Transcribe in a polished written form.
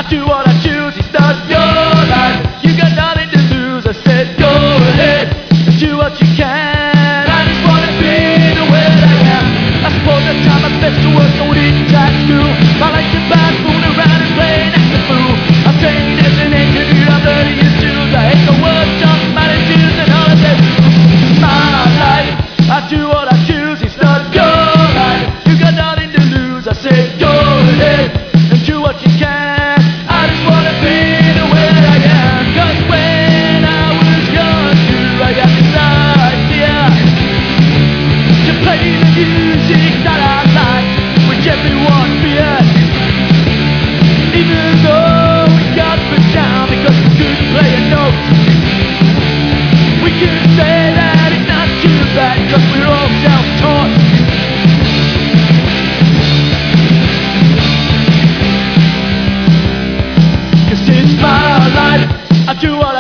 do what I choose, it's not your life. You got nothing to lose, I said go ahead and do what you can. I just wanna be the way that I am. I suppose I try my best to work, so didn't try to school. I like to buy, fool around and play and act a fool. I'm trained as an engineer, I'm learning his tools. I hate the workshop managers and all of them. It's my life, I do what I choose, it's not your life. You got nothing to lose, I said go ahead and do what you can. I just wanna be the way that I am. Cause when I was younger I got this idea to play the music that I liked, which everyone feared. Even though we got put down because we couldn't play a note, we could say that it's not too bad cause we're all self-taught. Cause it's my life, I do what